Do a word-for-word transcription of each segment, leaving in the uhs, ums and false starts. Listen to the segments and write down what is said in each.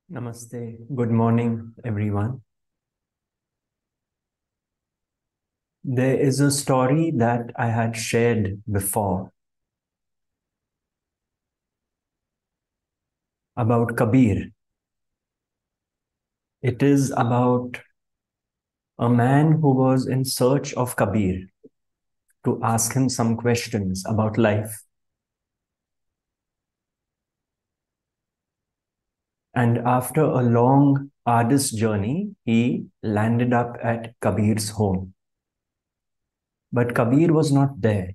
Namaste. Good morning, everyone. There is a story that I had shared before about Kabir. It is about a man who was in search of Kabir to ask him some questions about life. And after a long, arduous journey, he landed up at Kabir's home. But Kabir was not there.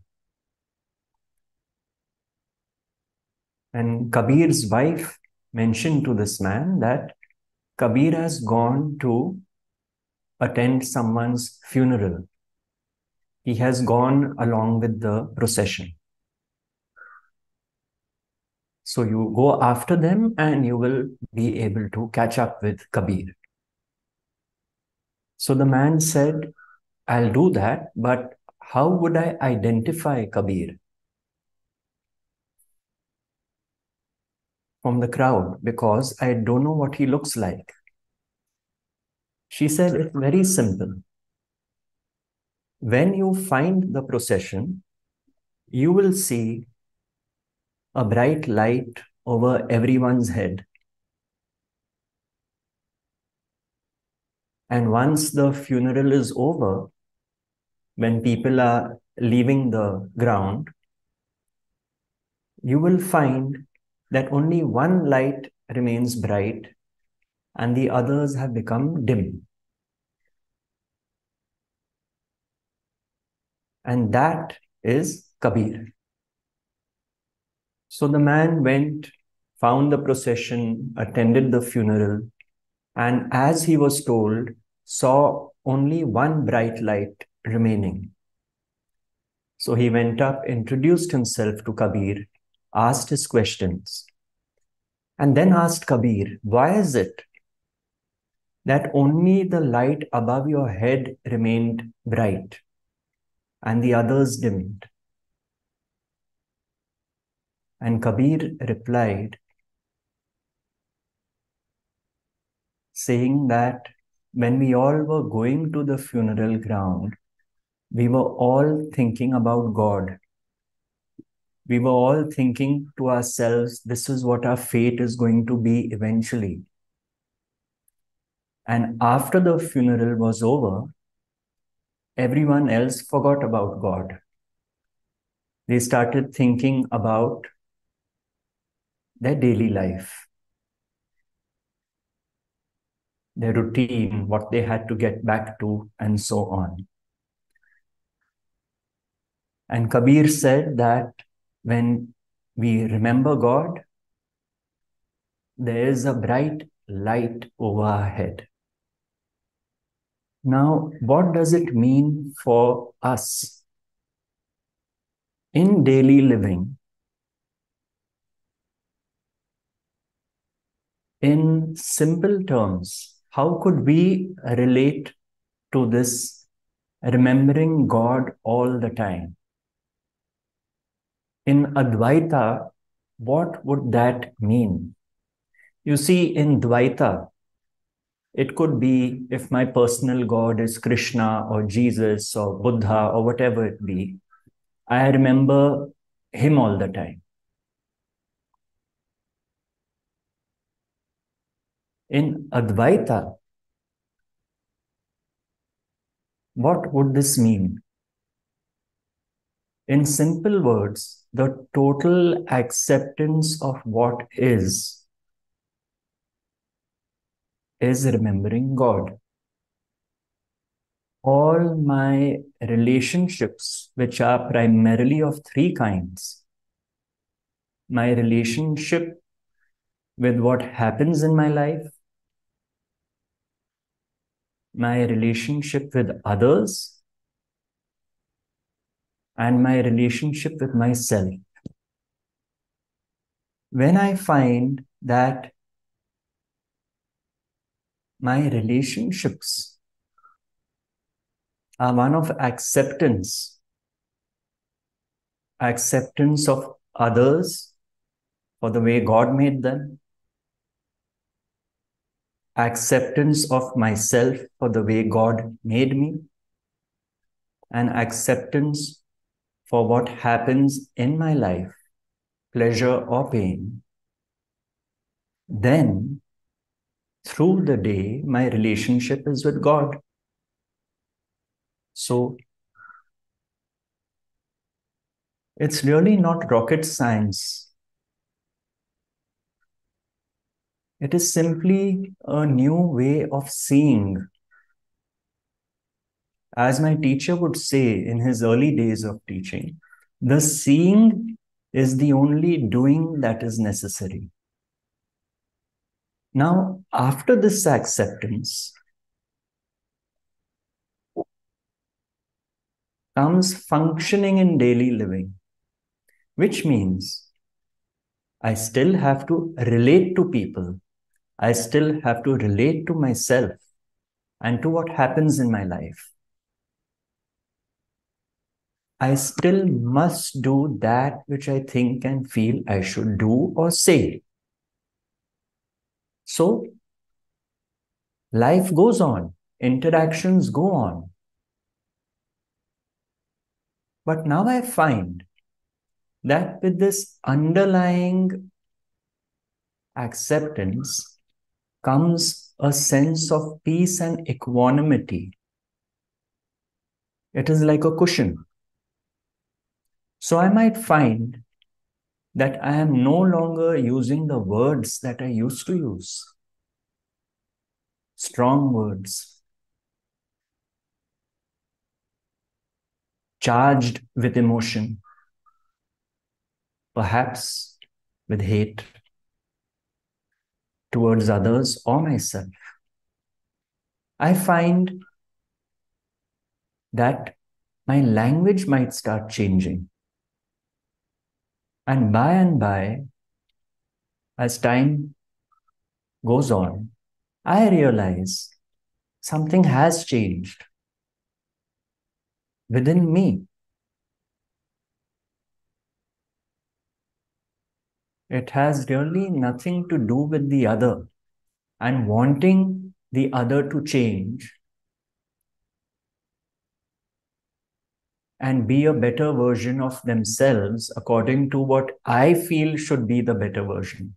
And Kabir's wife mentioned to this man that Kabir has gone to attend someone's funeral. He has gone along with the procession. So you go after them and you will be able to catch up with Kabir. So the man said, I'll do that, but how would I identify Kabir from the crowd? Because I don't know what he looks like. She said, it's very simple. When you find the procession, you will see a bright light over everyone's head. And once the funeral is over, when people are leaving the ground, you will find that only one light remains bright and the others have become dim. And that is Kabir. So the man went, found the procession, attended the funeral, and as he was told, saw only one bright light remaining. So he went up, introduced himself to Kabir, asked his questions, and then asked Kabir, why is it that only the light above your head remained bright and the others dimmed? And Kabir replied, saying that when we all were going to the funeral ground, we were all thinking about God. We were all thinking to ourselves, this is what our fate is going to be eventually. And after the funeral was over, everyone else forgot about God. They started thinking about their daily life, their routine, what they had to get back to, and so on. And Kabir said that when we remember God, there is a bright light over our head. Now, what does it mean for us in daily living? In simple terms, how could we relate to this remembering God all the time? In Advaita, what would that mean? You see, in Dvaita, it could be if my personal God is Krishna or Jesus or Buddha or whatever it be, I remember him all the time. In Advaita, what would this mean? In simple words, the total acceptance of what is, is remembering God. All my relationships, which are primarily of three kinds, my relationship with what happens in my life, my relationship with others, and my relationship with myself. When I find that my relationships are one of acceptance, acceptance of others for the way God made them, acceptance of myself for the way God made me, and acceptance for what happens in my life, pleasure or pain, then through the day, my relationship is with God. So it's really not rocket science. It is simply a new way of seeing. As my teacher would say in his early days of teaching, the seeing is the only doing that is necessary. Now, after this acceptance comes functioning in daily living, which means I still have to relate to people. I still have to relate to myself and to what happens in my life. I still must do that which I think and feel I should do or say. So, life goes on, interactions go on. But now I find that with this underlying acceptance comes a sense of peace and equanimity. It is like a cushion. So I might find that I am no longer using the words that I used to use. Strong words, charged with emotion, perhaps with hate towards others or myself. I find that my language might start changing. And by and by, as time goes on, I realize something has changed within me. It has really nothing to do with the other and wanting the other to change and be a better version of themselves according to what I feel should be the better version.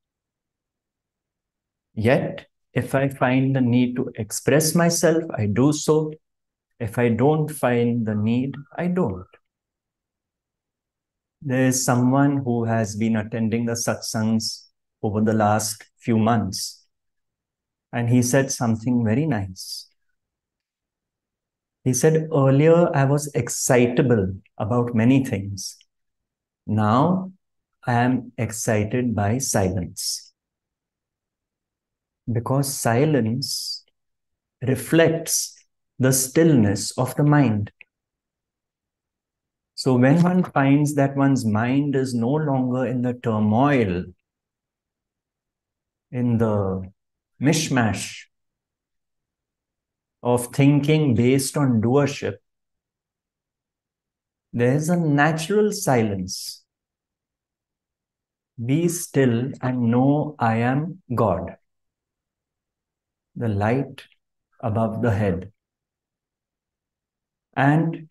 Yet, if I find the need to express myself, I do so. If I don't find the need, I don't. There is someone who has been attending the satsangs over the last few months, and he said something very nice. He said, earlier I was excitable about many things. Now I am excited by silence. Because silence reflects the stillness of the mind. So when one finds that one's mind is no longer in the turmoil, in the mishmash of thinking based on doership, there is a natural silence. Be still and know I am God, the light above the head. And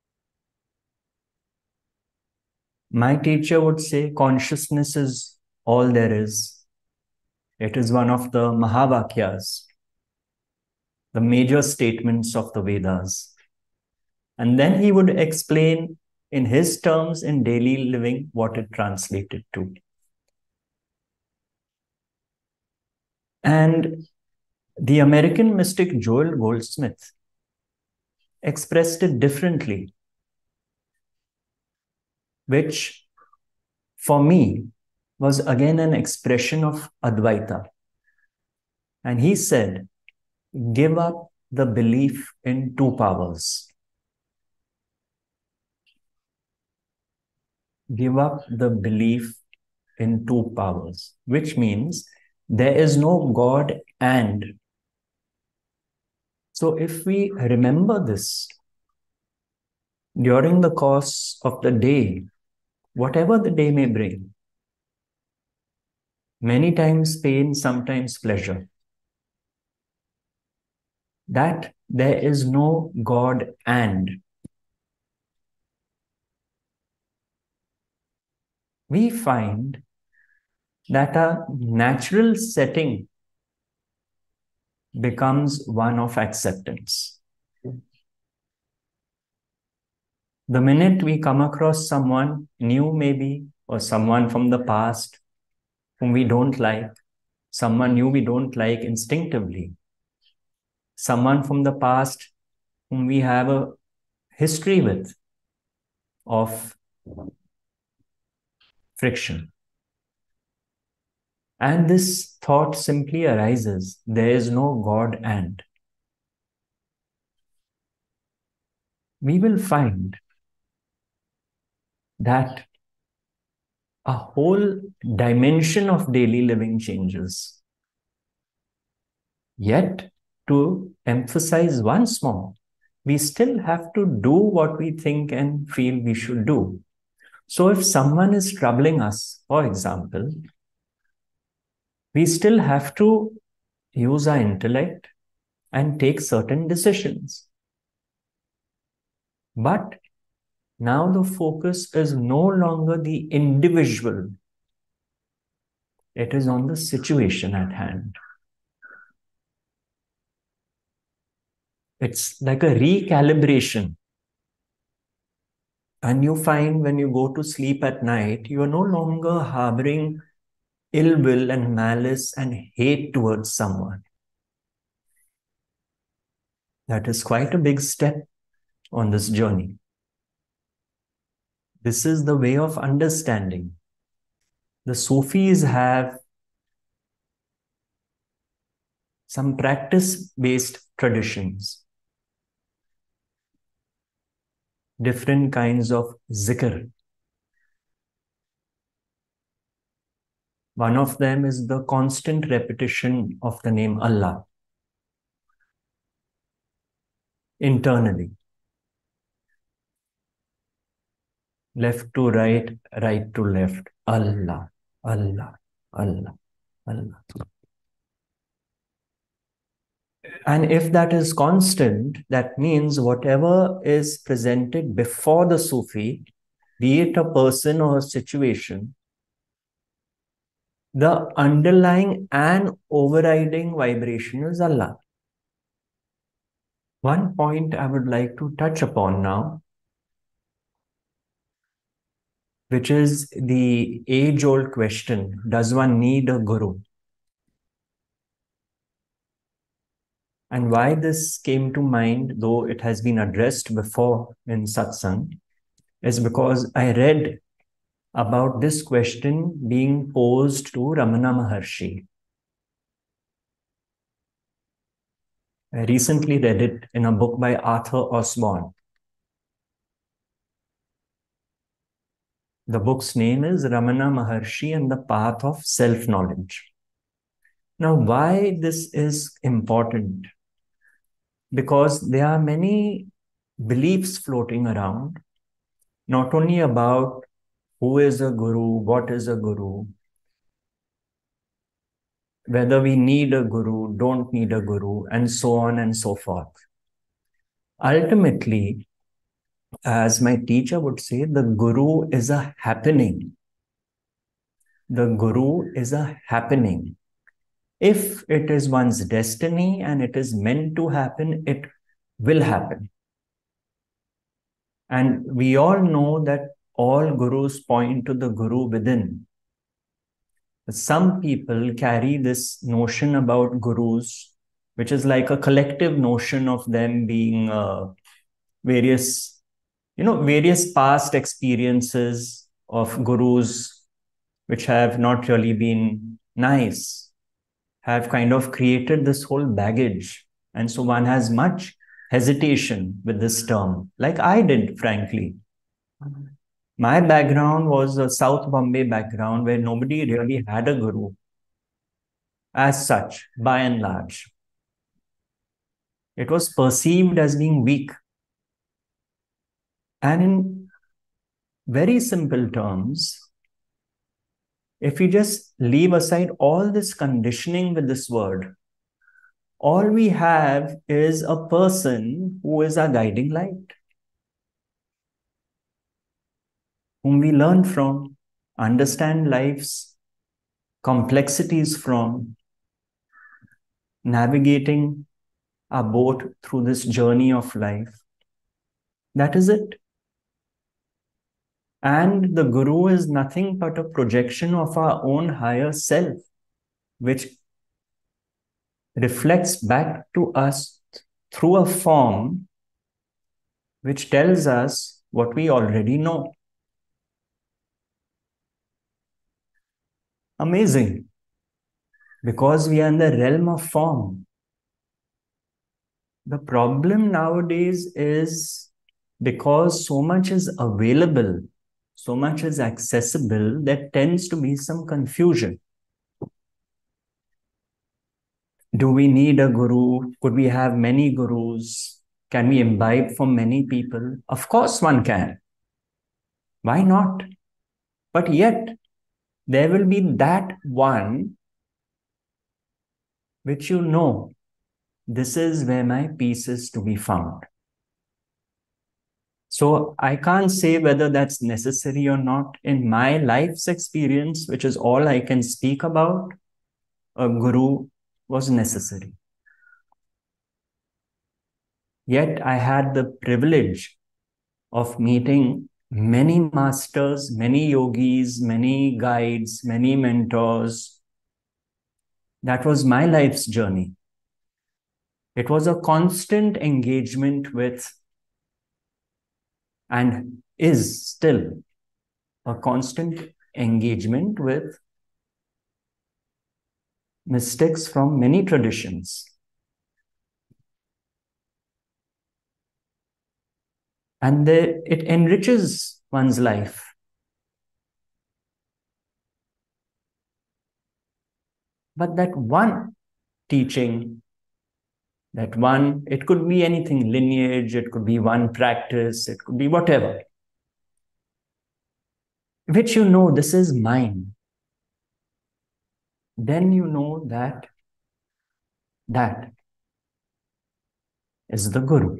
my teacher would say consciousness is all there is. It is one of the Mahavakyas, the major statements of the Vedas. And then he would explain in his terms in daily living what it translated to. And the American mystic Joel Goldsmith expressed it differently, which for me was again an expression of Advaita. And he said, give up the belief in two powers. Give up the belief in two powers, which means there is no God and. So if we remember this during the course of the day, whatever the day may bring, many times pain, sometimes pleasure, that there is no God and. We find that a natural setting becomes one of acceptance. The minute we come across someone new, maybe, or someone from the past whom we don't like, someone new we don't like instinctively, someone from the past whom we have a history with of friction. And this thought simply arises, there is no God and. We will find that a whole dimension of daily living changes. Yet, to emphasize once more, we still have to do what we think and feel we should do. So if someone is troubling us, for example, we still have to use our intellect and take certain decisions. But now the focus is no longer the individual. It is on the situation at hand. It's like a recalibration. And you find when you go to sleep at night, you are no longer harboring ill will and malice and hate towards someone. That is quite a big step on this journey. This is the way of understanding. The Sufis have some practice-based traditions, different kinds of zikr. One of them is the constant repetition of the name Allah internally. Left to right, right to left. Allah, Allah, Allah, Allah. And if that is constant, that means whatever is presented before the Sufi, be it a person or a situation, the underlying and overriding vibration is Allah. One point I would like to touch upon now, which is the age-old question, does one need a guru? And why this came to mind, though it has been addressed before in satsang, is because I read about this question being posed to Ramana Maharshi. I recently read it in a book by Arthur Osborne. The book's name is Ramana Maharshi and the Path of Self-Knowledge. Now, why this is important? Because there are many beliefs floating around, not only about who is a guru, what is a guru, whether we need a guru, don't need a guru, and so on and so forth. Ultimately, as my teacher would say, the guru is a happening. The guru is a happening. If it is one's destiny and it is meant to happen, it will happen. And we all know that all gurus point to the guru within. Some people carry this notion about gurus, which is like a collective notion of them being uh, various, you know, various past experiences of gurus, which have not really been nice, have kind of created this whole baggage. And so one has much hesitation with this term, like I did, frankly. My background was a South Bombay background where nobody really had a guru as such, by and large. It was perceived as being weak. And in very simple terms, if we just leave aside all this conditioning with this word, All we have is a person who is our guiding light, whom we learn from, understand life's complexities from, navigating our boat through this journey of life. That is it. And the Guru is nothing but a projection of our own higher self, which reflects back to us through a form which tells us what we already know. Amazing. Because we are in the realm of form. The problem nowadays is because so much is available, so much is accessible, there tends to be some confusion. Do we need a guru? Could we have many gurus? Can we imbibe from many people? Of course one can. Why not? But yet, there will be that one which you know, this is where my peace is to be found. So I can't say whether that's necessary or not. In my life's experience, which is all I can speak about, a guru was necessary. Yet I had the privilege of meeting many masters, many yogis, many guides, many mentors. That was my life's journey. It was a constant engagement with, and is still a constant engagement with, mystics from many traditions. And they, it enriches one's life. But that one teaching, that one, it could be anything, lineage, it could be one practice, it could be whatever, which you know, this is mine. Then you know that that is the Guru.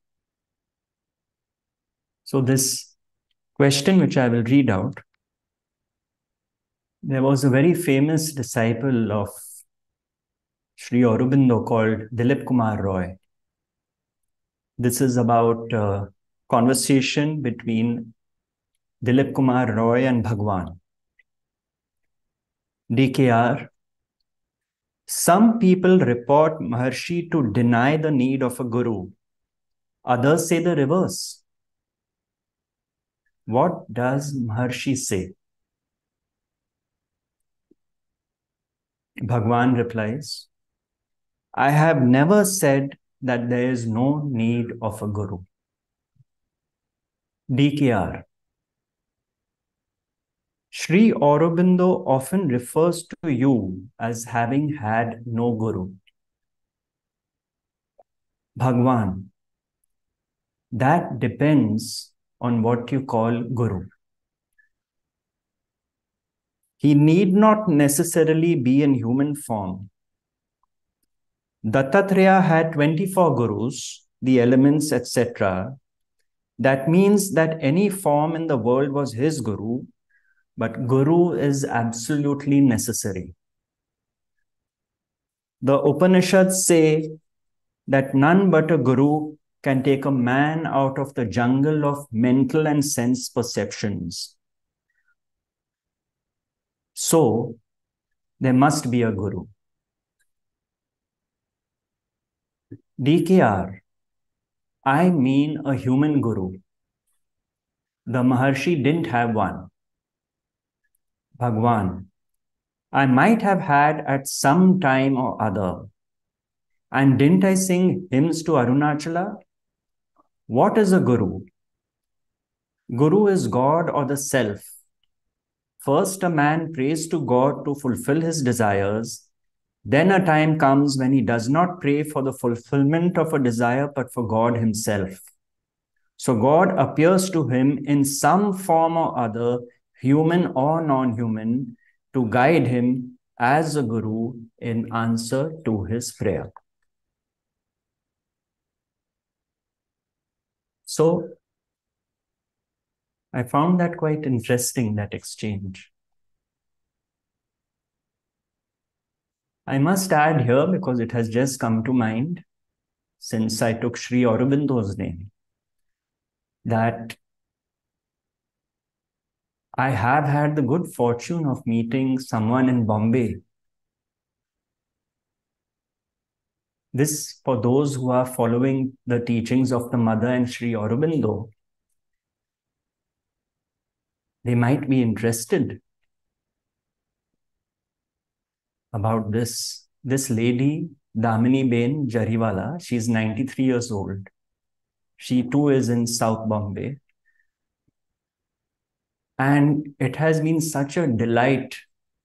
So this question, which I will read out, there was a very famous disciple of Sri Aurobindo called Dilip Kumar Roy. This is about a conversation between Dilip Kumar Roy and Bhagwan. D K R. Some people report Maharshi to deny the need of a guru. Others say the reverse. What does Maharshi say? Bhagwan replies, I have never said that there is no need of a guru. D K R. Sri Aurobindo often refers to you as having had no guru. Bhagwan. That depends on what you call guru. He need not necessarily be in human form. Dattatreya had twenty-four gurus, the elements, et cetera. That means that any form in the world was his guru, but guru is absolutely necessary. The Upanishads say that none but a guru can take a man out of the jungle of mental and sense perceptions. So, there must be a guru. D K R, I mean a human guru. The Maharshi didn't have one. Bhagwan, I might have had at some time or other. And didn't I sing hymns to Arunachala? What is a guru? Guru is God or the self. First, a man prays to God to fulfill his desires. Then a time comes when he does not pray for the fulfillment of a desire, but for God himself. So God appears to him in some form or other, human or non-human, to guide him as a guru in answer to his prayer. So I found that quite interesting, that exchange. I must add here, because it has just come to mind since I took Sri Aurobindo's name, that I have had the good fortune of meeting someone in Bombay. This, for those who are following the teachings of the Mother and Sri Aurobindo, they might be interested about this. This lady, Damini Ben Jariwala, she's ninety-three years old. She too is in South Bombay. And it has been such a delight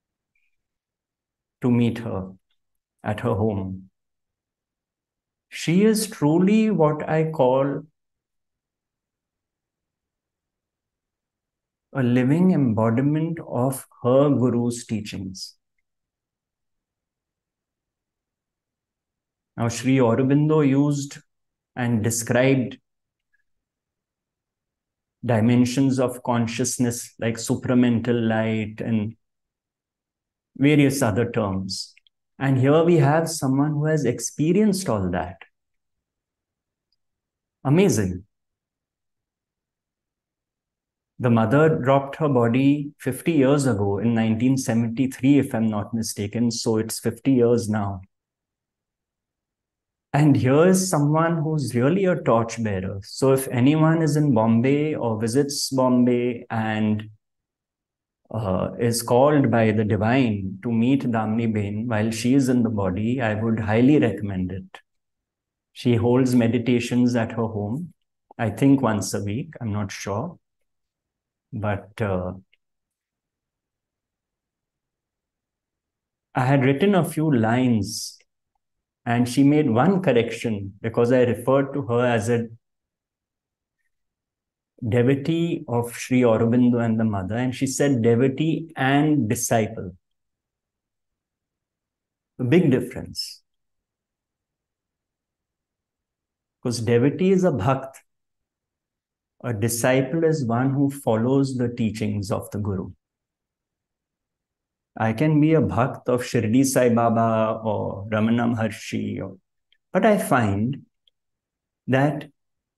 to meet her at her home. She is truly what I call a living embodiment of her guru's teachings. Now, Sri Aurobindo used and described dimensions of consciousness like supramental light and various other terms. And here we have someone who has experienced all that. Amazing. The mother dropped her body fifty years ago in nineteen seventy-three, if I'm not mistaken. So it's fifty years now. And here's someone who's really a torchbearer. So if anyone is in Bombay or visits Bombay and uh, is called by the divine to meet Damini Ben while she is in the body, I would highly recommend it. She holds meditations at her home, I think once a week, I'm not sure. But uh, I had written a few lines and she made one correction because I referred to her as a devotee of Sri Aurobindo and the Mother, and she said devotee and disciple. A big difference. Because devotee is a bhakt. A disciple is one who follows the teachings of the Guru. I can be a bhakt of Shirdi Sai Baba or Ramana Maharshi, or, but I find that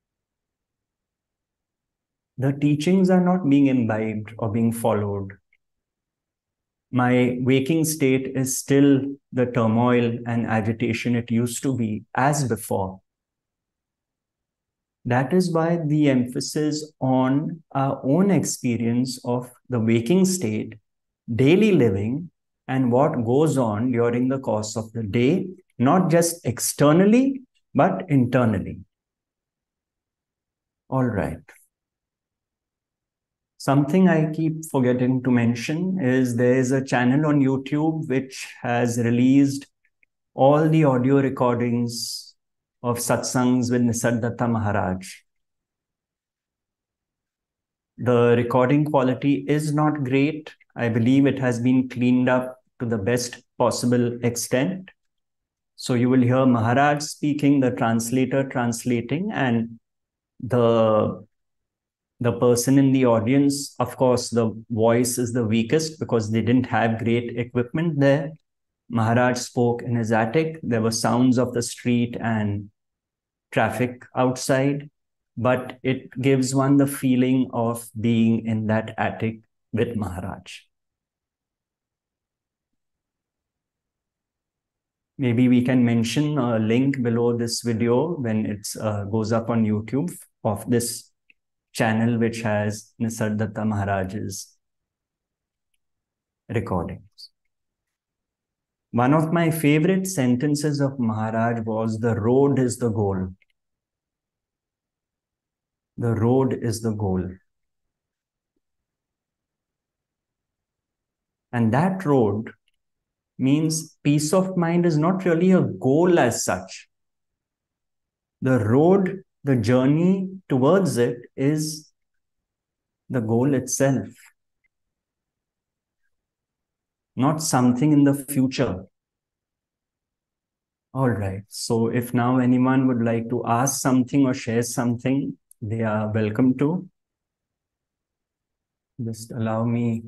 the teachings are not being imbibed or being followed. My waking state is still the turmoil and agitation it used to be as before. That is why the emphasis on our own experience of the waking state, daily living, and what goes on during the course of the day, not just externally, but internally. All right. Something I keep forgetting to mention is there is a channel on YouTube which has released all the audio recordings of satsangs with Nisargadatta Maharaj. The recording quality is not great. I believe it has been cleaned up to the best possible extent. So you will hear Maharaj speaking, the translator translating, and the The person in the audience, of course, the voice is the weakest because they didn't have great equipment there. Maharaj spoke in his attic. There were sounds of the street and traffic outside, but it gives one the feeling of being in that attic with Maharaj. Maybe we can mention a link below this video when it uh, goes up on YouTube of this channel which has Nisargadatta Maharaj's recordings. One of my favorite sentences of Maharaj was, "The road is the goal." The road is the goal. And that road means peace of mind is not really a goal as such. The road, the journey towards it is the goal itself, not something in the future. All right. So if now anyone would like to ask something or share something, they are welcome to. Just allow me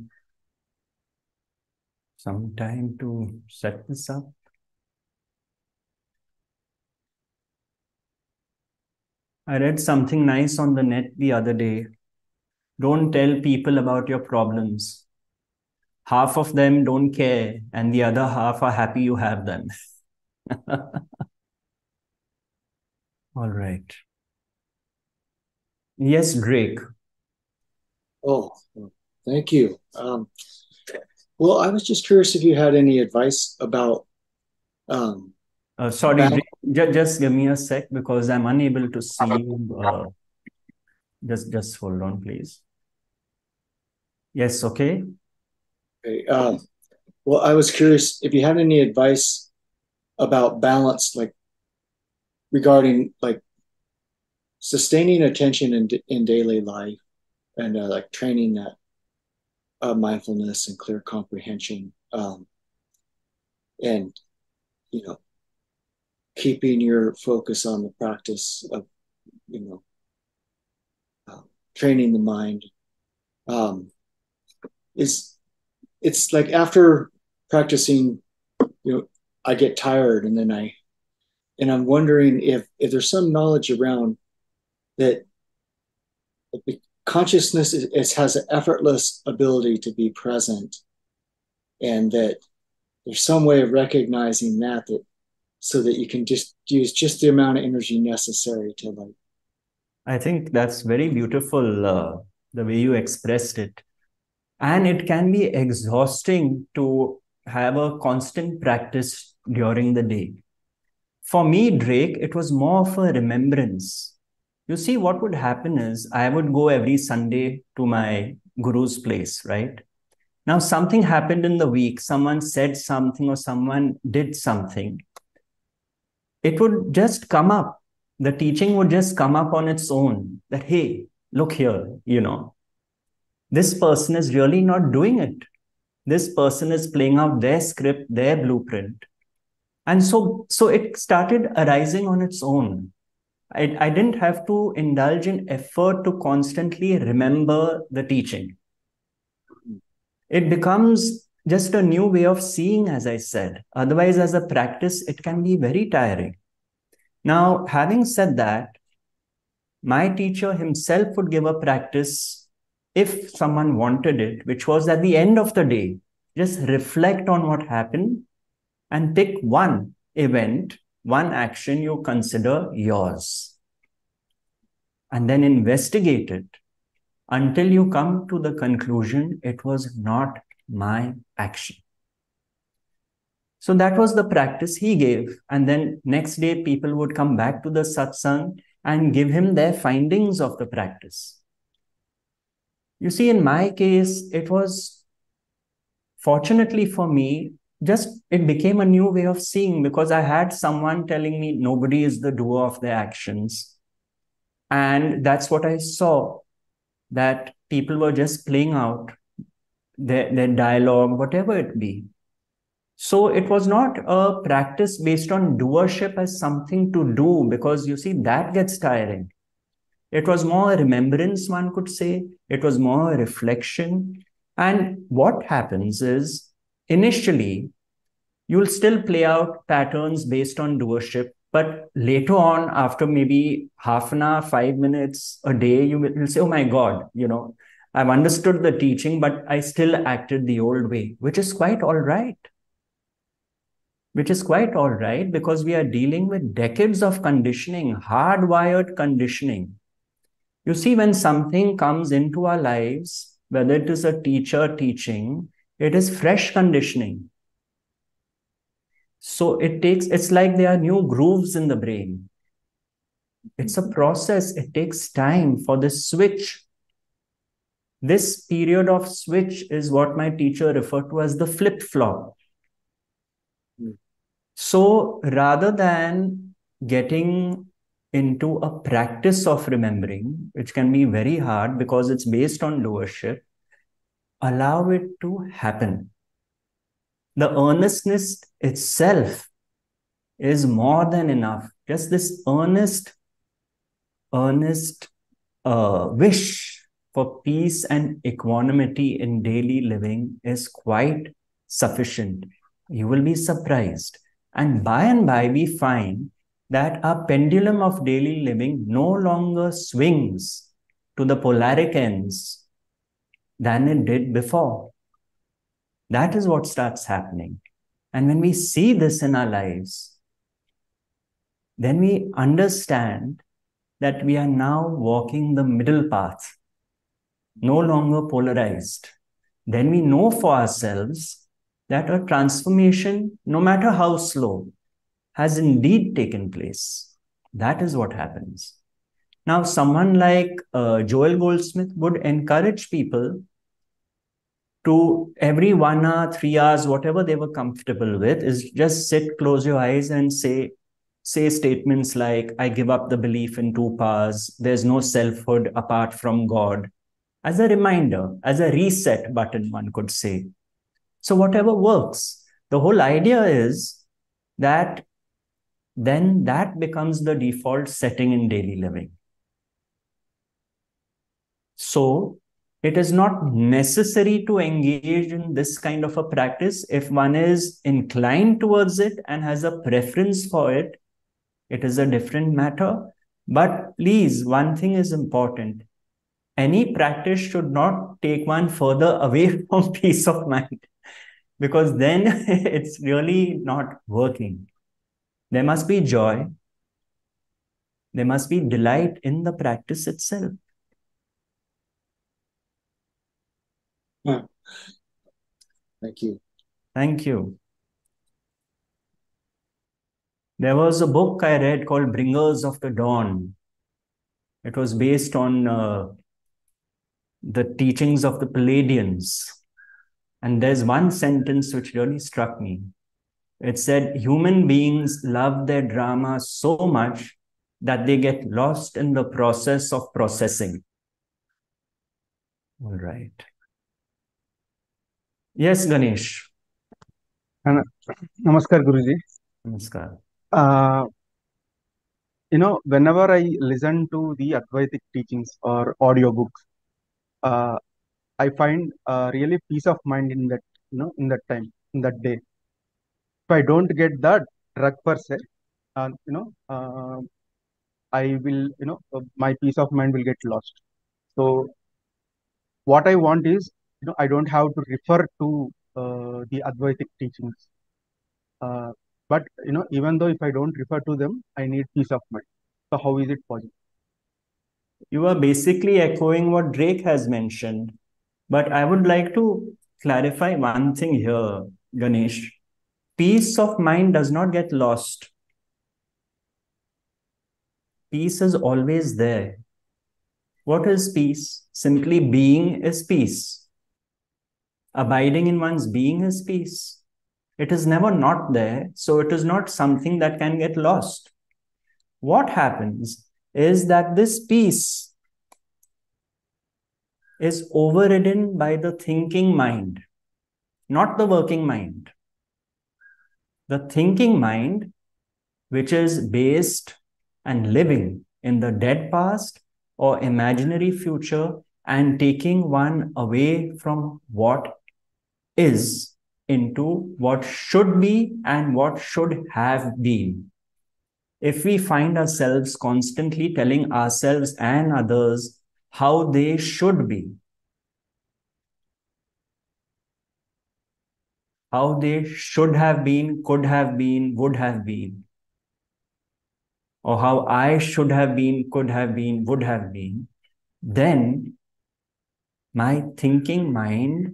some time to set this up. I read something nice on the net the other day. Don't tell people about your problems. Half of them don't care, and the other half are happy you have them. All right. Yes, Drake. Oh, well, thank you. Um, well, I was just curious if you had any advice about um, Uh, sorry, balance. Drake, ju- just give me a sec because I'm unable to see you. Uh, just, just hold on, please. Yes, okay. Um, well, I was curious if you had any advice about balance, like regarding like sustaining attention in in daily life and uh, like training that uh, mindfulness and clear comprehension, um, and you know, keeping your focus on the practice of you know uh, training the mind. Um, is it's like after practicing, you know, I get tired, and then I and I'm wondering if if there's some knowledge around that consciousness is, is, has an effortless ability to be present, and that there's some way of recognizing that that so that you can just use just the amount of energy necessary to like. I think that's very beautiful, uh, the way you expressed it. And it can be exhausting to have a constant practice during the day. For me, Drake, it was more of a remembrance. You see, what would happen is I would go every Sunday to my guru's place, right? Now, something happened in the week, someone said something or someone did something. It would just come up. The teaching would just come up on its own that, hey, look here, you know, this person is really not doing it. This person is playing out their script, their blueprint. And so, so it started arising on its own. I, I didn't have to indulge in effort to constantly remember the teaching. It becomes just a new way of seeing, as I said. Otherwise, as a practice, it can be very tiring. Now, having said that, my teacher himself would give a practice if someone wanted it, which was at the end of the day, just reflect on what happened and pick one event, one action you consider yours, and then investigate it until you come to the conclusion it was not my action. So that was the practice he gave. And then next day, people would come back to the satsang and give him their findings of the practice. You see, in my case, it was fortunately for me, just it became a new way of seeing because I had someone telling me nobody is the doer of their actions. And that's what I saw, that people were just playing out their, their dialogue, whatever it be. So it was not a practice based on doership as something to do, because you see, that gets tiring. It was more remembrance, one could say. It was more reflection. And what happens is, initially, you'll still play out patterns based on doership. But later on, after maybe half an hour, five minutes, a day, you will say, oh my God, you know, I've understood the teaching, but I still acted the old way, which is quite all right. Which is quite all right because we are dealing with decades of conditioning, hardwired conditioning. You see, when something comes into our lives, whether it is a teacher teaching, it is fresh conditioning. So it takes, it's like there are new grooves in the brain. It's a process, it takes time for the switch. This period of switch is what my teacher referred to as the flip flop. So rather than getting into a practice of remembering, which can be very hard because it's based on doership, allow it to happen. The earnestness itself is more than enough. Just this earnest, earnest uh, wish for peace and equanimity in daily living is quite sufficient. You will be surprised. And by and by, we find that our pendulum of daily living no longer swings to the polaric ends than it did before. That is what starts happening. And when we see this in our lives, then we understand that we are now walking the middle path, no longer polarized. Then we know for ourselves that a transformation, no matter how slow, has indeed taken place. That is what happens. Now, someone like uh, Joel Goldsmith would encourage people to every one hour, three hours, whatever they were comfortable with, is just sit, close your eyes, and say, say statements like, I give up the belief in two powers, there's no selfhood apart from God, as a reminder, as a reset button, one could say. So whatever works. The whole idea is that then that becomes the default setting in daily living. So it is not necessary to engage in this kind of a practice. If one is inclined towards it and has a preference for it, it is a different matter. But please, one thing is important. Any practice should not take one further away from peace of mind, because then it's really not working. There must be joy. There must be delight in the practice itself. Huh. Thank you. Thank you. There was a book I read called Bringers of the Dawn. It was based on uh, the teachings of the Palladians. And there's one sentence which really struck me. It said, human beings love their drama so much that they get lost in the process of processing. All right. Yes, Ganesh. Namaskar, Guruji. Namaskar. Uh, you know, whenever I listen to the Advaitic teachings or audiobooks, uh, I find uh, really peace of mind in that, you know, in that time, in that day. If I don't get that drug per se, uh, you know, uh, I will, you know, uh, my peace of mind will get lost. So what I want is, you know, I don't have to refer to uh, the Advaitic teachings. Uh, but, you know, even though if I don't refer to them, I need peace of mind. So how is it possible? You are basically echoing what Drake has mentioned. But I would like to clarify one thing here, Ganesh. Peace of mind does not get lost. Peace is always there. What is peace? Simply being is peace. Abiding in one's being is peace. It is never not there, so it is not something that can get lost. What happens is that this peace is overridden by the thinking mind, not the working mind. The thinking mind, which is based and living in the dead past or imaginary future and taking one away from what is into what should be and what should have been. If we find ourselves constantly telling ourselves and others how they should be, how they should have been, could have been, would have been, or how I should have been, could have been, would have been, then my thinking mind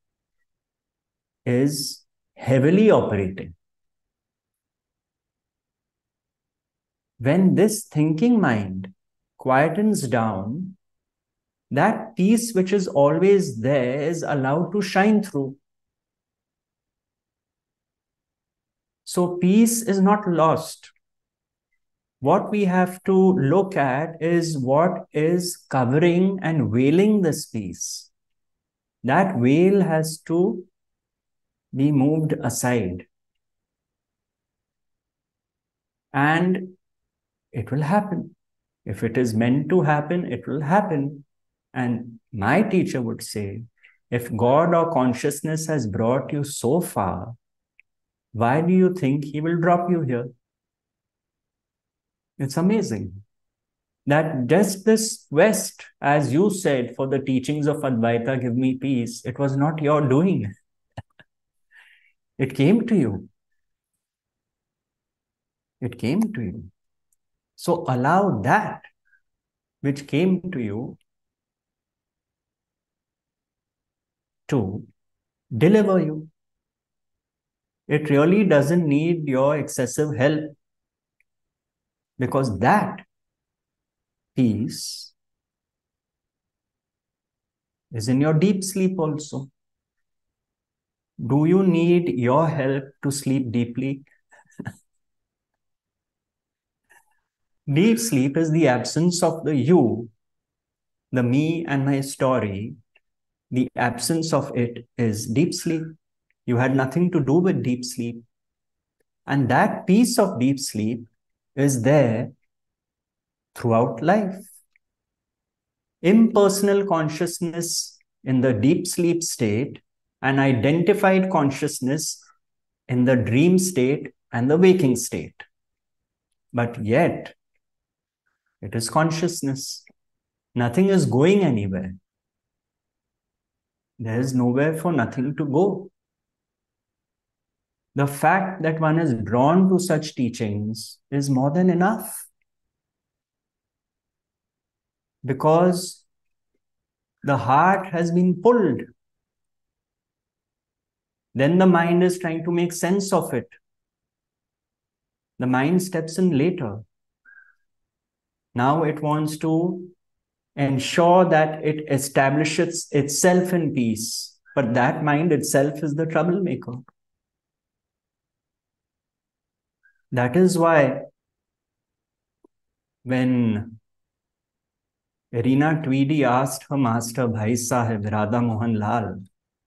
is heavily operating. When this thinking mind quietens down, that peace which is always there is allowed to shine through. So peace is not lost. What we have to look at is what is covering and veiling this peace. That veil has to be moved aside. And it will happen. If it is meant to happen, it will happen. And my teacher would say, if God or consciousness has brought you so far, why do you think he will drop you here? It's amazing that just this quest, as you said, for the teachings of Advaita give me peace, it was not your doing. It came to you. It came to you. So allow that which came to you to deliver you. It really doesn't need your excessive help, because that peace is in your deep sleep also. Do you need your help to sleep deeply? Deep sleep is the absence of the you, the me and my story. The absence of it is deep sleep. You had nothing to do with deep sleep. And that piece of deep sleep is there throughout life. Impersonal consciousness in the deep sleep state and identified consciousness in the dream state and the waking state. But yet, it is consciousness. Nothing is going anywhere. There is nowhere for nothing to go. The fact that one is drawn to such teachings is more than enough. Because the heart has been pulled. Then the mind is trying to make sense of it. The mind steps in later. Now it wants to ensure that it establishes itself in peace. But that mind itself is the troublemaker. That is why when Irina Tweedy asked her master, Bhai Sahib, Radha Mohan Lal,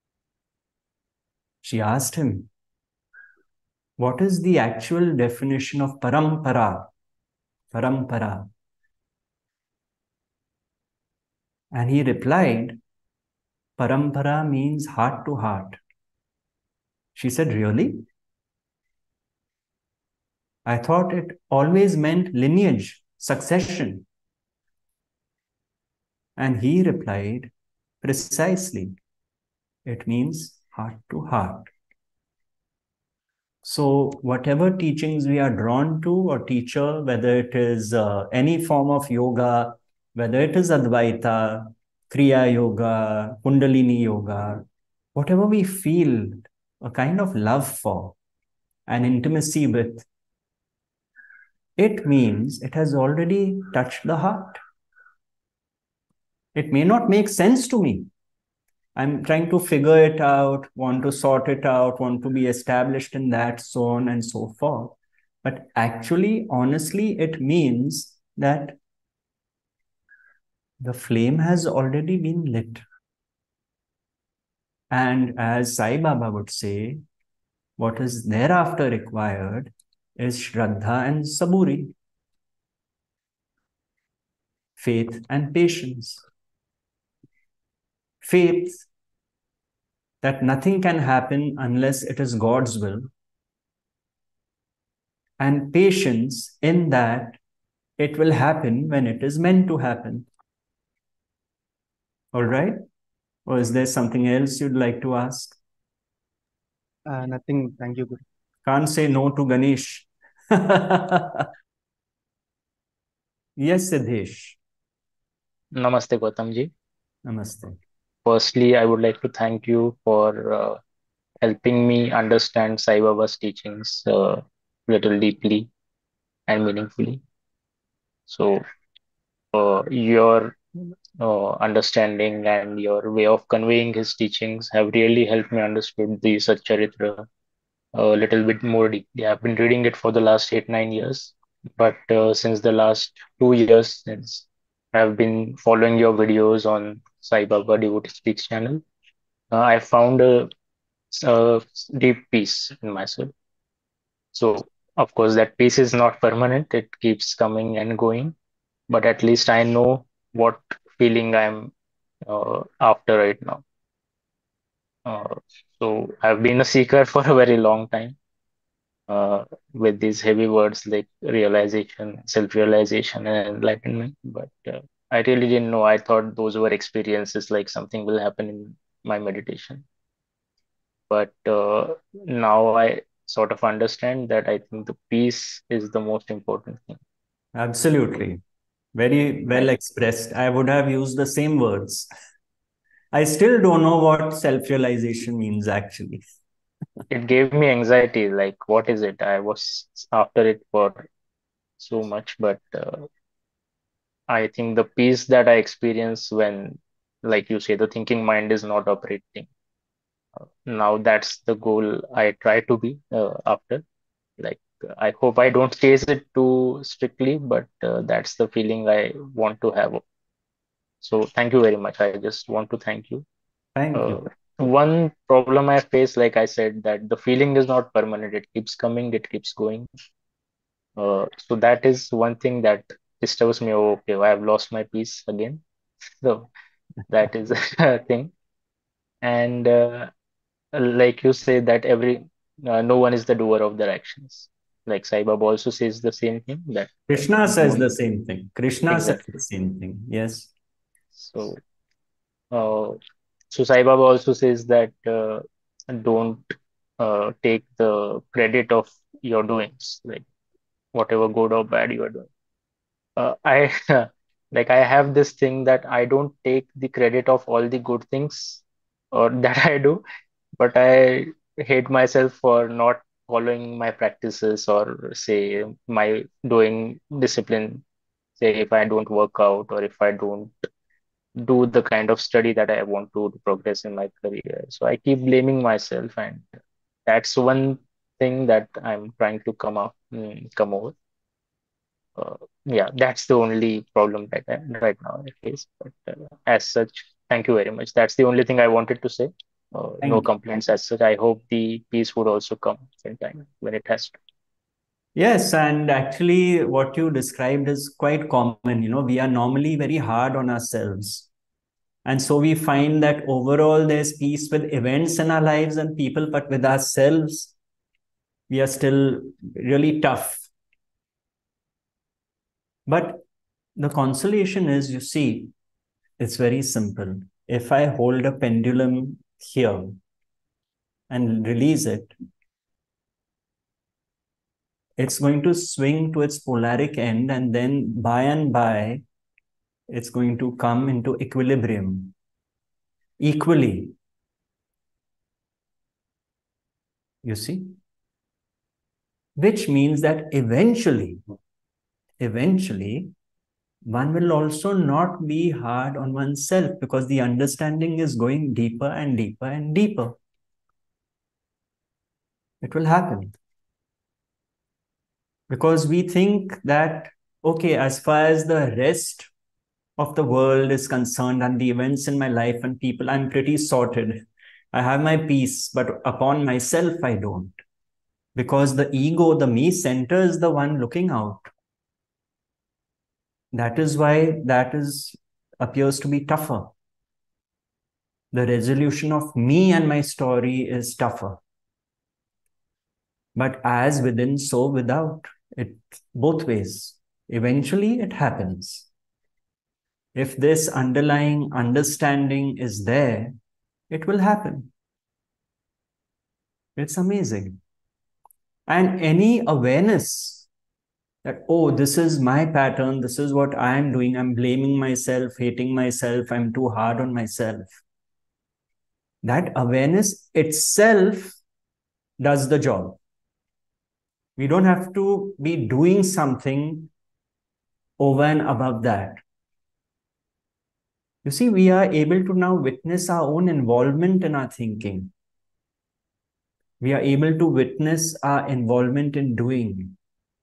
she asked him, what is the actual definition of parampara? Parampara. And he replied, parampara means heart to heart. She said, really? I thought it always meant lineage, succession. And he replied, precisely. It means heart to heart. So whatever teachings we are drawn to, or teacher, whether it is uh, any form of yoga, whether it is Advaita, Kriya Yoga, Kundalini Yoga, whatever we feel a kind of love for, an intimacy with, it means it has already touched the heart. It may not make sense to me. I'm trying to figure it out, want to sort it out, want to be established in that, so on and so forth. But actually, honestly, it means that the flame has already been lit. And as Sai Baba would say, what is thereafter required is Shraddha and Saburi, faith and patience. Faith that nothing can happen unless it is God's will, and patience in that it will happen when it is meant to happen. All right? Or is there something else you'd like to ask? Uh, nothing. Thank you, Guru. Can't say no to Ganesh. Yes, Siddhesh. Namaste, Gautam ji. Namaste. Firstly, I would like to thank you for uh, helping me understand Sai Baba's teachings a uh, little deeply and meaningfully. So, uh, your uh, understanding and your way of conveying his teachings have really helped me understand the Satcharitra a little bit more deeply. I've been reading it for the last eight, nine years, but uh, since the last two years, since I've been following your videos on Sai Baba Devotee Speaks channel, uh, I found a, a deep peace in myself. So, of course, that peace is not permanent, it keeps coming and going. but at least I know what feeling I'm uh, after right now. Uh, so I've been a seeker for a very long time, uh, with these heavy words like realization, self-realization, and enlightenment. But uh, I really didn't know. I thought those were experiences, like something will happen in my meditation. But uh, now I sort of understand that I think the peace is the most important thing. Absolutely. Very well Like expressed. I would have used the same words. I still don't know what self-realization means actually. it gave me anxiety. Like, what is it? I was after it for so much, but uh, I think the peace that I experience when, like you say, the thinking mind is not operating. Now that's the goal I try to be uh, after. Like, I hope I don't chase it too strictly, but uh, that's the feeling I want to have. So thank you very much. I just want to thank you. Thank Uh, you. one problem I face, like I said, that the feeling is not permanent. It keeps coming, it keeps going. Uh, so that is one thing that disturbs me. Oh, okay, I have lost my peace again. So that is a thing. And uh, like you say that every uh, no one is the doer of their actions. Like Sai Baba also says the same thing that uh, Krishna says don't the same thing. Krishna says exactly. the same thing. Yes. So uh, so Sai Baba also says that uh, don't uh, take the credit of your doings, like whatever good or bad you are doing. Uh, I like I have this thing that I don't take the credit of all the good things or that I do, but I hate myself for not following my practices or say my doing discipline. Say if I don't work out or if I don't do the kind of study that I want to, to progress in my career. So I keep blaming myself, and that's one thing that I'm trying to come up, mm, come over. Uh, yeah, that's the only problem that I, right now I face. But uh, as such, thank you very much. That's the only thing I wanted to say. Uh, no Thank you. complaints as such. I hope the peace would also come in time when it has to. Yes, and actually, what you described is quite common. You know, we are normally very hard on ourselves. And so we find that overall there's peace with events in our lives and people, but with ourselves, we are still really tough. But the consolation is, you see, it's very simple. If I hold a pendulum here and release it, it's going to swing to its polaric end, and then by and by, it's going to come into equilibrium equally. You see? Which means that eventually, eventually, one will also not be hard on oneself because the understanding is going deeper and deeper and deeper. It will happen. Because we think that, okay, as far as the rest of the world is concerned and the events in my life and people, I'm pretty sorted. I have my peace, but upon myself, I don't. Because the ego, the me center is the one looking out. That is why that is appears to be tougher. The resolution of me and my story is tougher. But as within, so without. It both ways. Eventually, it happens. If this underlying understanding is there, it will happen. It's amazing. And any awareness that, oh, this is my pattern, this is what I'm doing, I'm blaming myself, hating myself, I'm too hard on myself. That awareness itself does the job. We don't have to be doing something over and above that. You see, we are able to now witness our own involvement in our thinking. We are able to witness our involvement in doing.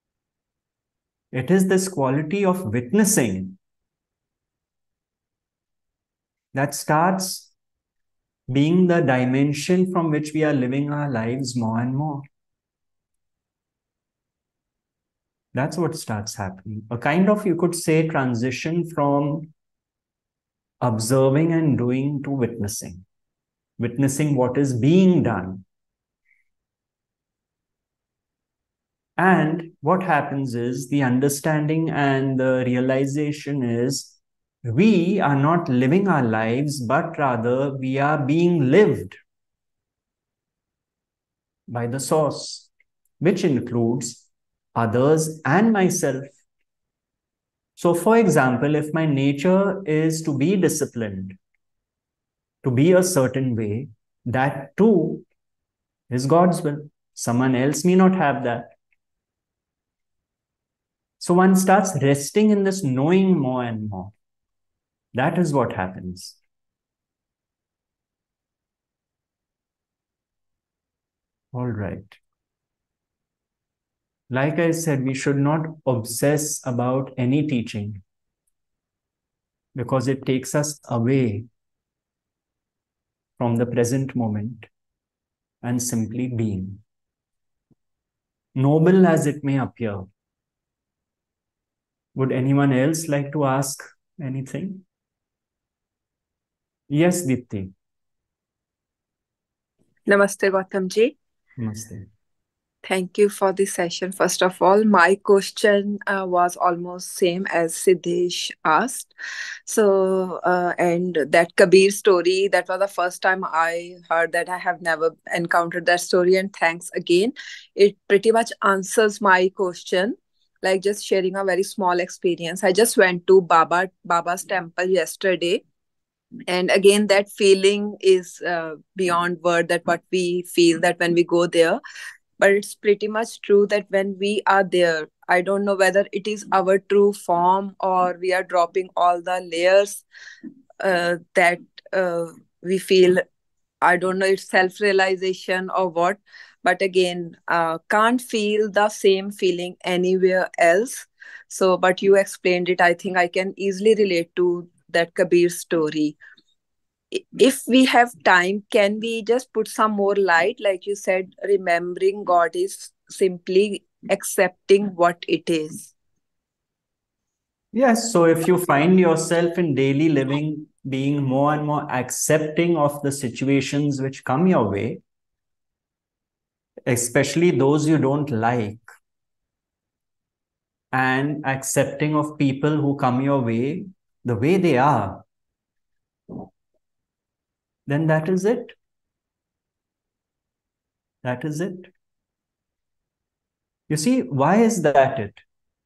It is this quality of witnessing that starts being the dimension from which we are living our lives more and more. That's what starts happening. A kind of, you could say, transition from observing and doing to witnessing. Witnessing what is being done. And what happens is the understanding and the realization is we are not living our lives, but rather we are being lived by the source, which includes others and myself. So, for example, if my nature is to be disciplined, to be a certain way, that too is God's will. Someone else may not have that. So one starts resting in this knowing more and more. That is what happens. All right. Like I said, we should not obsess about any teaching because it takes us away from the present moment and simply being. Noble as it may appear. Would anyone else like to ask anything? Yes, Dipti. Namaste, Gautam ji. Namaste. Thank you for this session. First of all, my question uh, was almost same as Siddesh asked. So, uh, and that Kabir story, that was the first time I heard that. I have never encountered that story, and thanks again. It pretty much answers my question. Like just sharing a very small experience. I just went to Baba Baba's temple yesterday. And again, that feeling is uh, beyond word, that what we feel that when we go there. But it's pretty much true that when we are there, I don't know whether it is our true form or we are dropping all the layers uh, that uh, we feel. I don't know, it's self-realization or what. But again, uh, can't feel the same feeling anywhere else. So, but you explained it. I think I can easily relate to that Kabir story. If we have time, can we just put some more light? Like you said, remembering God is simply accepting what it is. Yes, so if you find yourself in daily living being more and more accepting of the situations which come your way, especially those you don't like, and accepting of people who come your way the way they are, then that is it. That is it. You see, why is that it?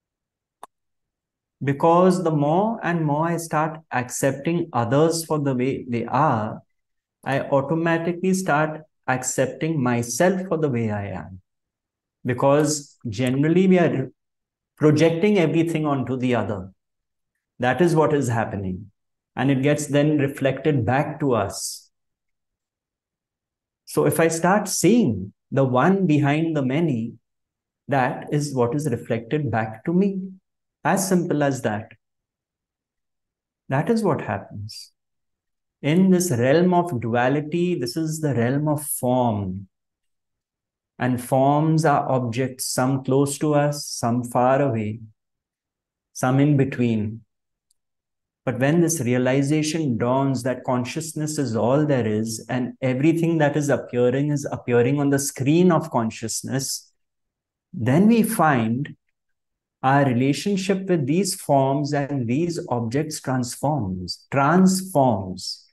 Because the more and more I start accepting others for the way they are, I automatically start accepting myself for the way I am. Because generally we are projecting everything onto the other. That is what is happening. And it gets then reflected back to us. So if I start seeing the one behind the many, that is what is reflected back to me. As simple as that. That is what happens. In this realm of duality, this is the realm of form. And forms are objects, some close to us, some far away, some in between. But when this realization dawns that consciousness is all there is, and everything that is appearing is appearing on the screen of consciousness, then we find our relationship with these forms and these objects transforms, transforms.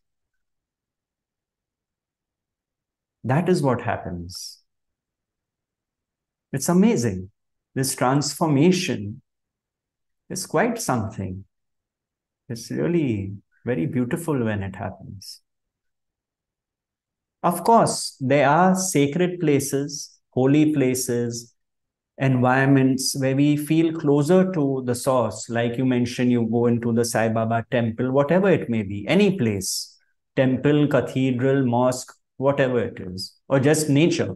That is what happens. It's amazing. This transformation is quite something. It's really very beautiful when it happens. Of course, there are sacred places, holy places, environments where we feel closer to the source. Like you mentioned, you go into the Sai Baba temple, whatever it may be, any place, temple, cathedral, mosque, whatever it is, or just nature.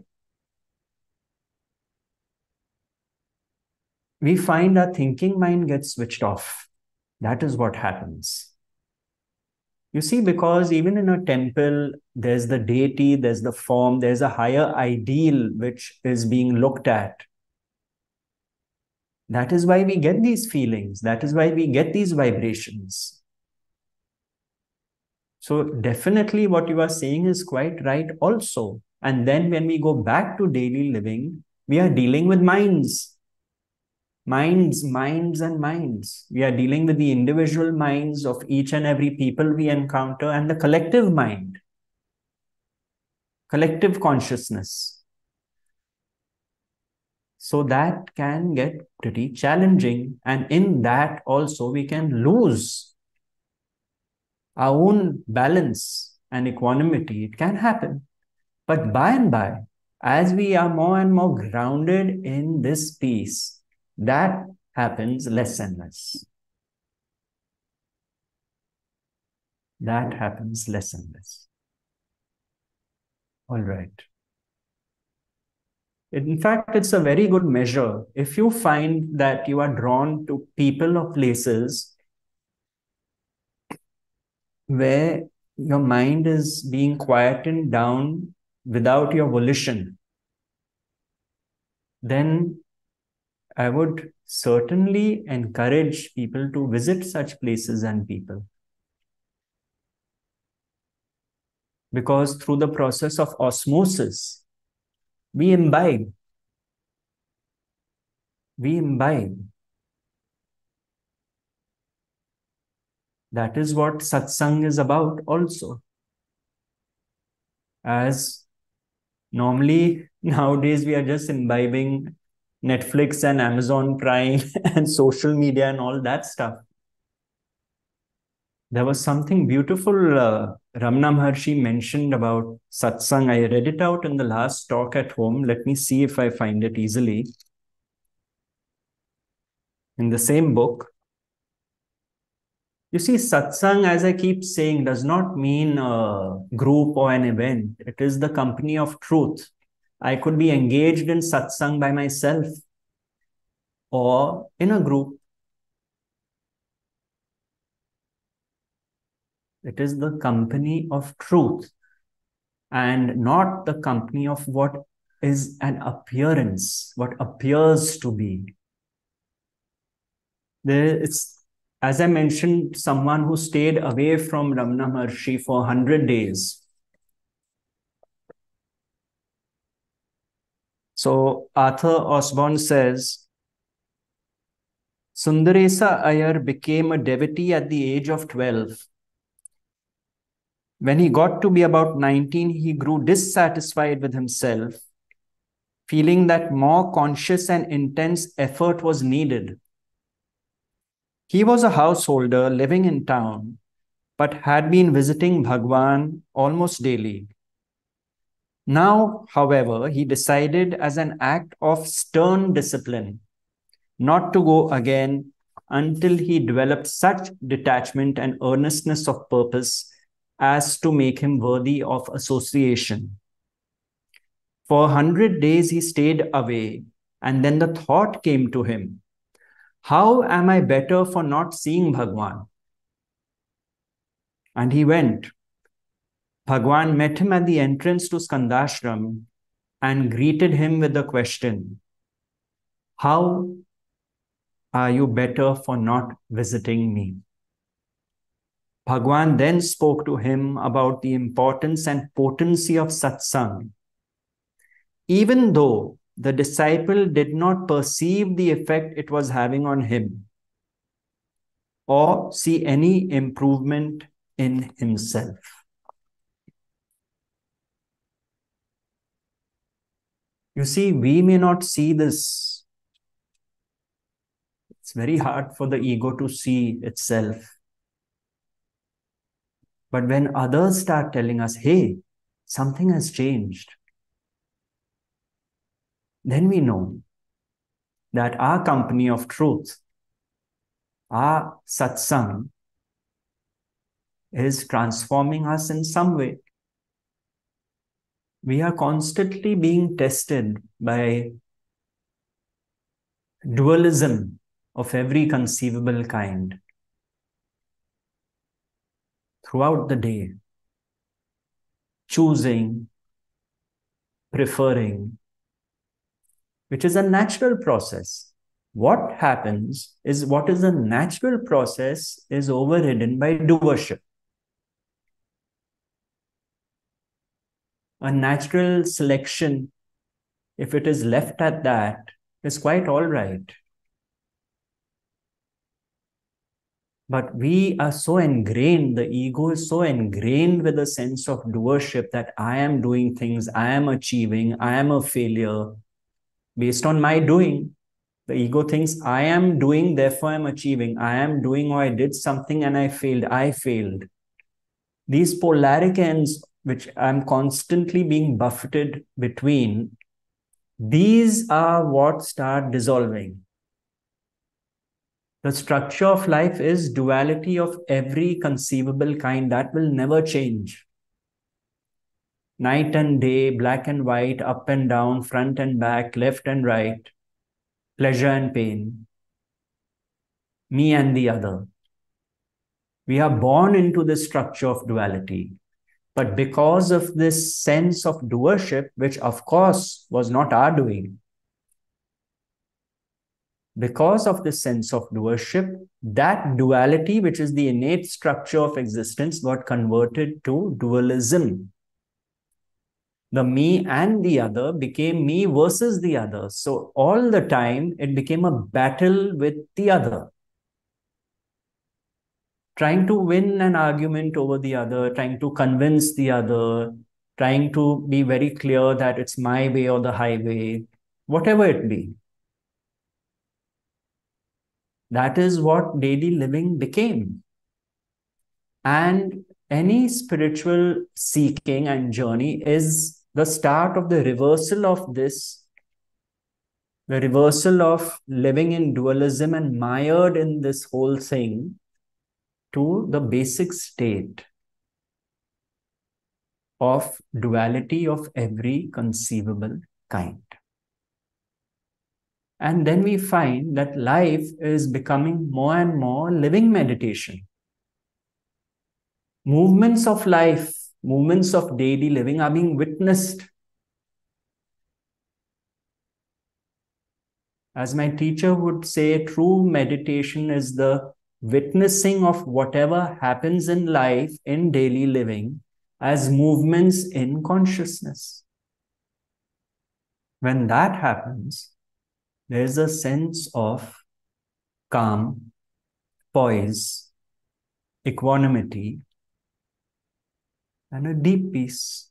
We find our thinking mind gets switched off. That is what happens. You see, because even in a temple, there's the deity, there's the form, there's a higher ideal which is being looked at. That is why we get these feelings. That is why we get these vibrations. So definitely what you are saying is quite right also. And then when we go back to daily living, we are dealing with minds. Minds, minds, and minds. We are dealing with the individual minds of each and every people we encounter and the collective mind, collective consciousness. So that can get pretty challenging. And in that also we can lose our own balance and equanimity. It can happen. But by and by, as we are more and more grounded in this peace, that happens less and less. That happens less and less. All right. In fact, it's a very good measure. If you find that you are drawn to people or places where your mind is being quietened down without your volition, then I would certainly encourage people to visit such places and people. Because through the process of osmosis, we imbibe. We imbibe. That is what satsang is about also. As normally nowadays we are just imbibing Netflix and Amazon Prime and social media and all that stuff. There was something beautiful uh, Ramana Maharshi mentioned about satsang. I read it out in the last talk at home. Let me see if I find it easily. In the same book. You see, satsang, as I keep saying, does not mean a group or an event. It is the company of truth. I could be engaged in satsang by myself or in a group. It is the company of truth and not the company of what is an appearance, what appears to be. There, it's, as I mentioned, someone who stayed away from Ramana Maharshi for one hundred days. So Arthur Osborne says, Sundaresa Iyer became a devotee at the age of twelve. When he got to be about nineteen, he grew dissatisfied with himself, feeling that more conscious and intense effort was needed. He was a householder living in town, but had been visiting Bhagwan almost daily. Now, however, he decided as an act of stern discipline not to go again until he developed such detachment and earnestness of purpose as to make him worthy of association. For a hundred days he stayed away, and then the thought came to him, how am I better for not seeing Bhagwan? And he went. Bhagwan met him at the entrance to Skandashram and greeted him with the question, how are you better for not visiting me? Bhagwan then spoke to him about the importance and potency of satsang. Even though the disciple did not perceive the effect it was having on him or see any improvement in himself. You see, we may not see this. It's very hard for the ego to see itself. But when others start telling us, hey, something has changed, then we know that our company of truth, our satsang, is transforming us in some way. We are constantly being tested by dualism of every conceivable kind throughout the day, choosing, preferring, which is a natural process. what happens is what is a natural process is overridden by doership. A natural selection, if it is left at that, is quite all right. But we are so ingrained, the ego is so ingrained with a sense of doership that I am doing things, I am achieving, I am a failure. Based on my doing, the ego thinks I am doing, therefore I'm achieving. I am doing or I did something and I failed. I failed. These polaric ends, which I'm constantly being buffeted between, these are what start dissolving. The structure of life is duality of every conceivable kind. That will never change. Night and day, black and white, up and down, front and back, left and right, pleasure and pain, me and the other. We are born into this structure of duality. But because of this sense of doership, which of course was not our doing, because of this sense of doership, that duality, which is the innate structure of existence, got converted to dualism. The me and the other became me versus the other. So all the time, it became a battle with the other. Trying to win an argument over the other, trying to convince the other, trying to be very clear that it's my way or the highway, whatever it be. That is what daily living became. And any spiritual seeking and journey is the start of the reversal of this, the reversal of living in dualism and mired in this whole thing to the basic state of duality of every conceivable kind. And then we find that life is becoming more and more living meditation. Movements of life, movements of daily living are being witnessed. As my teacher would say, true meditation is the witnessing of whatever happens in life, in daily living, as movements in consciousness. When that happens, there is a sense of calm, poise, equanimity, and a deep peace.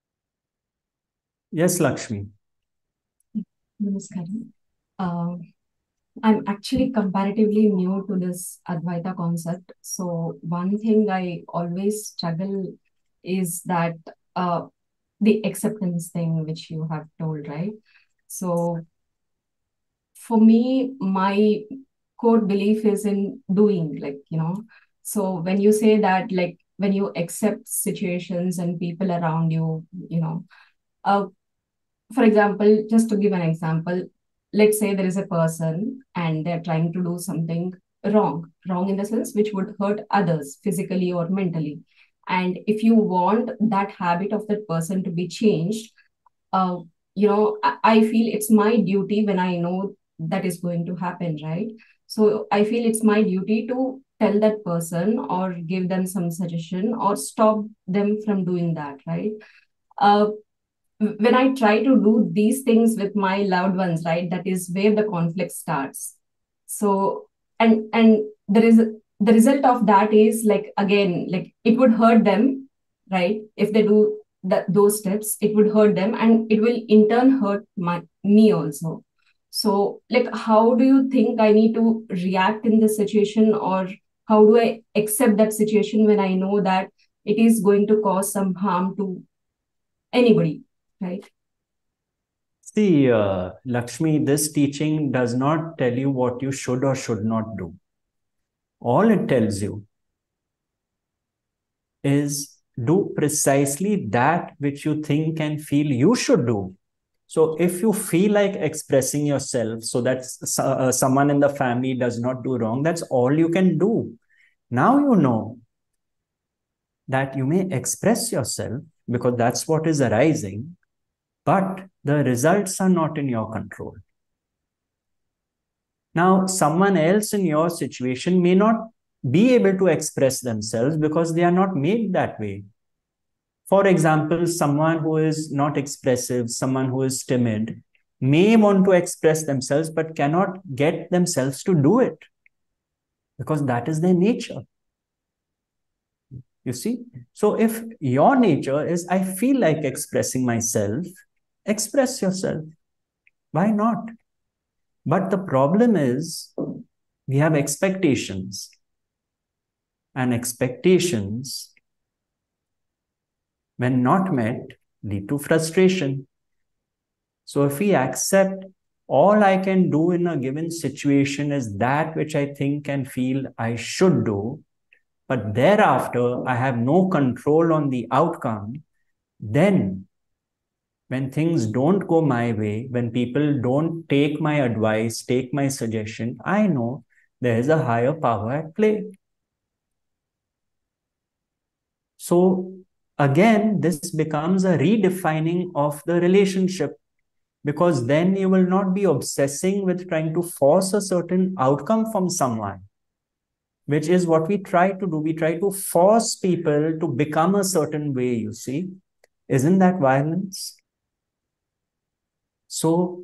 Yes, Lakshmi. Namaskaram. Uh, I'm actually comparatively new to this Advaita concept. So one thing I always struggle is that uh, the acceptance thing, which you have told, right? So for me, my core belief is in doing, like, you know, so when you say that, like, when you accept situations and people around you, you know, uh, for example, just to give an example, let's say there is a person and they're trying to do something wrong, wrong in the sense which would hurt others physically or mentally. And if you want that habit of that person to be changed, uh, you know, I, I feel it's my duty when I know that is going to happen, right? So I feel it's my duty to tell that person or give them some suggestion or stop them from doing that, right? Uh, when I try to do these things with my loved ones, right, that is where the conflict starts. So, and and there is the result of that is like, again, like it would hurt them, right? If they do that those steps, it would hurt them, and it will in turn hurt my me also. So, like, how do you think I need to react in this situation, or how do I accept that situation when I know that it is going to cause some harm to anybody? Right. See, uh, Lakshmi, this teaching does not tell you what you should or should not do. All it tells you is do precisely that which you think and feel you should do. So if you feel like expressing yourself so that uh, someone in the family does not do wrong, that's all you can do. Now you know that you may express yourself because that's what is arising, but the results are not in your control. Now, someone else in your situation may not be able to express themselves because they are not made that way. For example, someone who is not expressive, someone who is timid, may want to express themselves but cannot get themselves to do it because that is their nature. You see? So if your nature is, I feel like expressing myself, express yourself. Why not? But the problem is we have expectations, and expectations, when not met, lead to frustration. So if we accept all I can do in a given situation is that which I think and feel I should do, but thereafter I have no control on the outcome, then when things don't go my way, when people don't take my advice, take my suggestion, I know there is a higher power at play. So again, this becomes a redefining of the relationship, because then you will not be obsessing with trying to force a certain outcome from someone, which is what we try to do. We try to force people to become a certain way, you see. Isn't that violence? So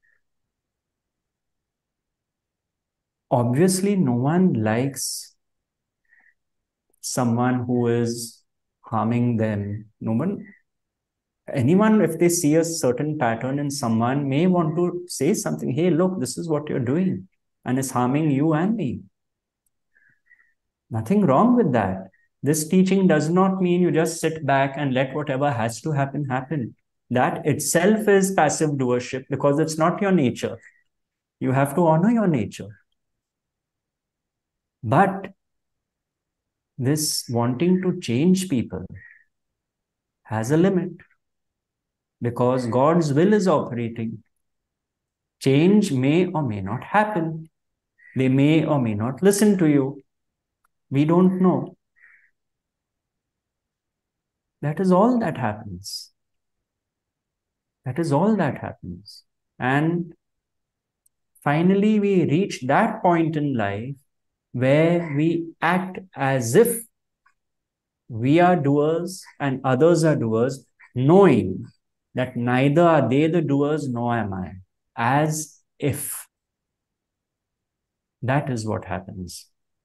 obviously no one likes someone who is harming them. No one, anyone, if they see a certain pattern in someone, may want to say something. Hey, look, this is what you're doing, and it's harming you and me. Nothing wrong with that. This teaching does not mean you just sit back and let whatever has to happen, happen. That itself is passive doership because it's not your nature. You have to honor your nature. But this wanting to change people has a limit, because God's will is operating. Change may or may not happen. They may or may not listen to you. We don't know. That is all that happens. That is all that happens. And finally, we reach that point in life where we act as if we are doers and others are doers, knowing that neither are they the doers nor am I. As if. That is what happens.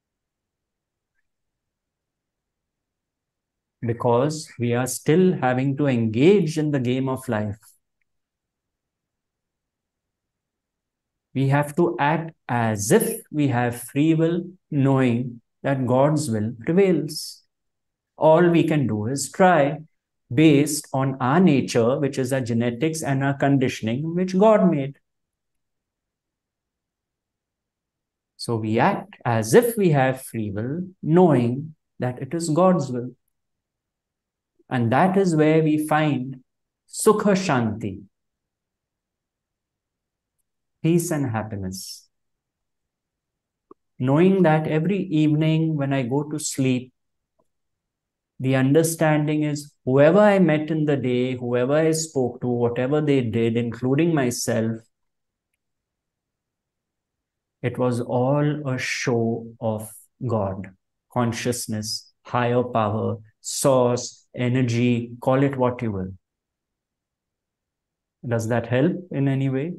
Because we are still having to engage in the game of life. We have to act as if we have free will, knowing that God's will prevails. All we can do is try, based on our nature, which is our genetics and our conditioning, which God made. So we act as if we have free will, knowing that it is God's will. And that is where we find Sukha Shanti, peace and happiness. Knowing that every evening when I go to sleep, the understanding is whoever I met in the day, whoever I spoke to, whatever they did, including myself, it was all a show of God, consciousness, higher power, source, energy, call it what you will. Does that help in any way?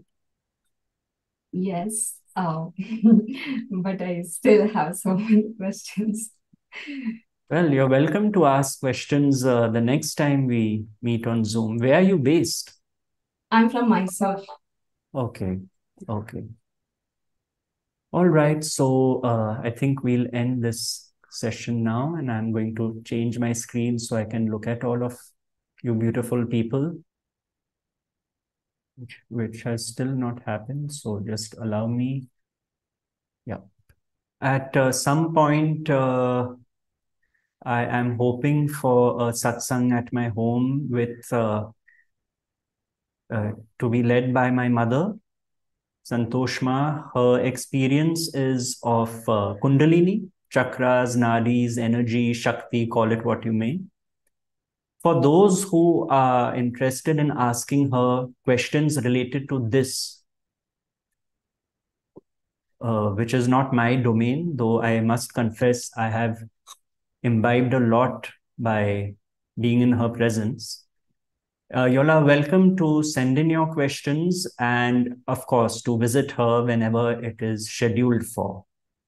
Yes, uh, but I still have so many questions. Well, you're welcome to ask questions uh, the next time we meet on Zoom. Where are you based? I'm from Mysore. Okay, okay. All right, so uh, I think we'll end this session now, and I'm going to change my screen so I can look at all of you beautiful people, which, which has still not happened. So just allow me. Yeah. At uh, some point, uh, I am hoping for a satsang at my home with uh, uh, to be led by my mother, Santoshma. Her experience is of uh, Kundalini, chakras, nadis, energy, Shakti, call it what you may. For those who are interested in asking her questions related to this, uh, which is not my domain, though I must confess I have imbibed a lot by being in her presence. Uh, you'll are welcome to send in your questions and, of course, to visit her whenever it is scheduled for.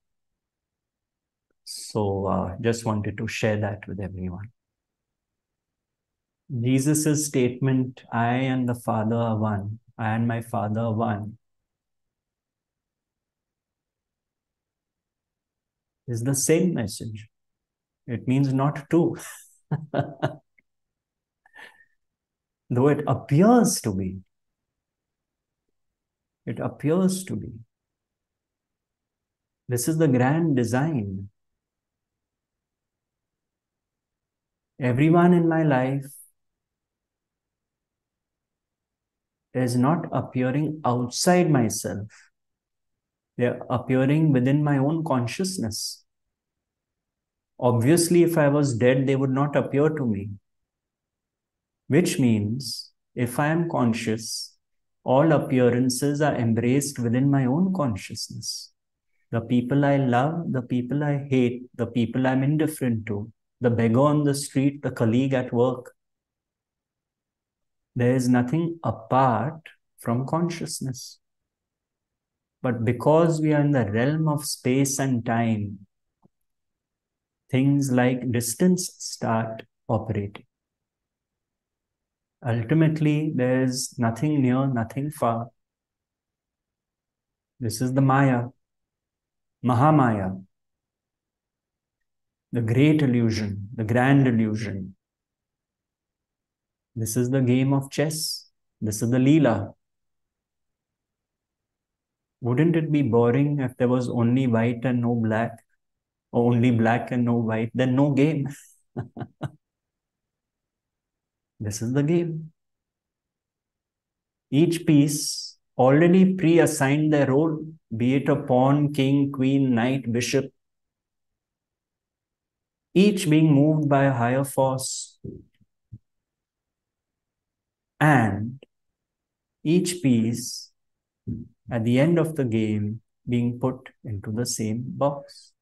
So uh, just wanted to share that with everyone. Jesus' statement, I and the Father are one, I and my Father are one, is the same message. It means not two. Though it appears to be. It appears to be. This is the grand design. Everyone in my life is not appearing outside myself. They're appearing within my own consciousness. Obviously, if I was dead, they would not appear to me. Which means, if I am conscious, all appearances are embraced within my own consciousness. The people I love, the people I hate, the people I'm indifferent to, the beggar on the street, the colleague at work. There is nothing apart from consciousness. But because we are in the realm of space and time, things like distance start operating. Ultimately, there is nothing near, nothing far. This is the Maya, Mahamaya, the great illusion, the grand illusion. This is the game of chess. This is the Leela. Wouldn't it be boring if there was only white and no black, or only black and no white? Then no game. This is the game. Each piece already pre-assigned their role, be it a pawn, king, queen, knight, bishop, each being moved by a higher force, and each piece at the end of the game being put into the same box.